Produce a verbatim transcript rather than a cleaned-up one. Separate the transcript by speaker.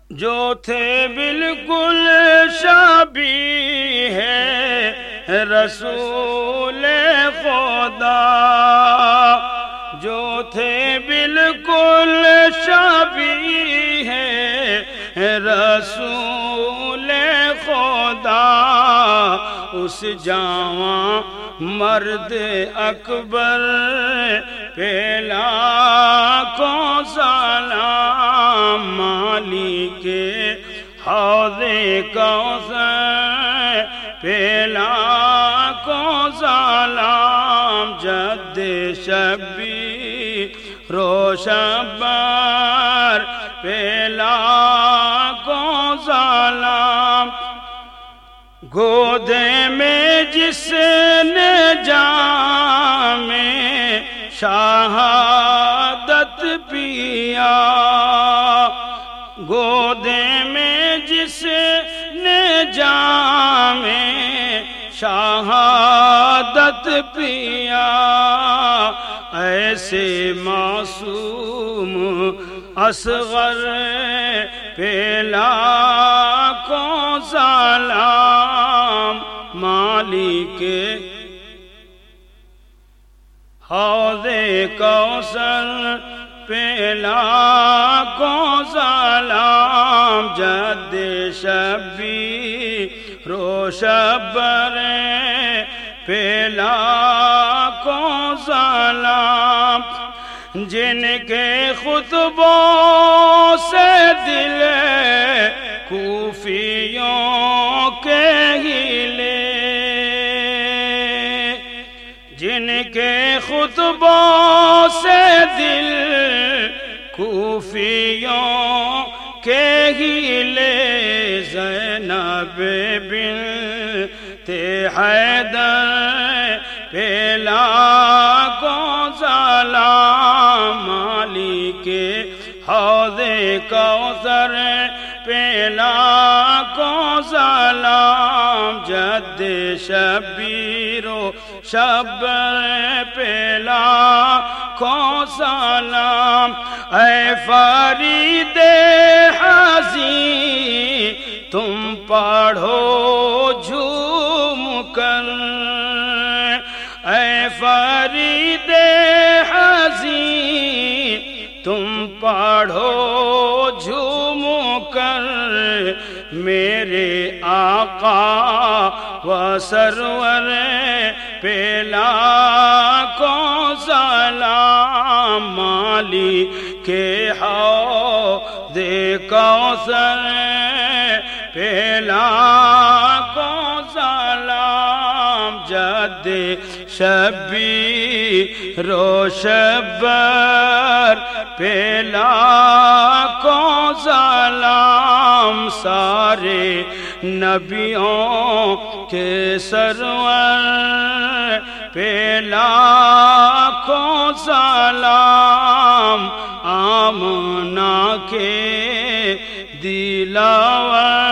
Speaker 1: جو تھے بالکل شبیہ ہے رسول خدا، جو تھے بالکل شبیہ ہے رسول خدا، اس جوان مرد اکبر پہ لاکھوں سلام، مالک حوض کوثر پہ لاکھوں سلام، جد شبیر و شبر پہ لاکھوں سلام، گود میں جس نے جام شہادت پیا، گود میں جس نے جام شہادت پیا، ایسے معصوم اصغر پہ لاکھوں سلام، مالک حوض کوثر پہ لاکھوں سلام، جد شبیر و شبر پہ لاکھوں سلام، جن کے خطبوں سے دل کوفیوں کے ہلے، جن کے خطبوں سے دل کوفیوں کے ہلے، زینب بنت حیدر پہ لاکھوں سلام، مالک حوض کوثر پہ لاکھوں سلام، جد شبیر و شبر پہ لاکھوں سلام، اے فرید حزین تم پڑھو جھوم کر، اے فرید حزین تم پڑھو جھوم کر، میرے آقا و سرور پہ لاکھوں سلام، مالک حوض کوثر پہ لاکھوں سلام، جد شبیر و شبر پہ لاکھوں سلام، سارے نبیوں کے سرور پہ لاکھوں سلام، آمنہ کے دلاور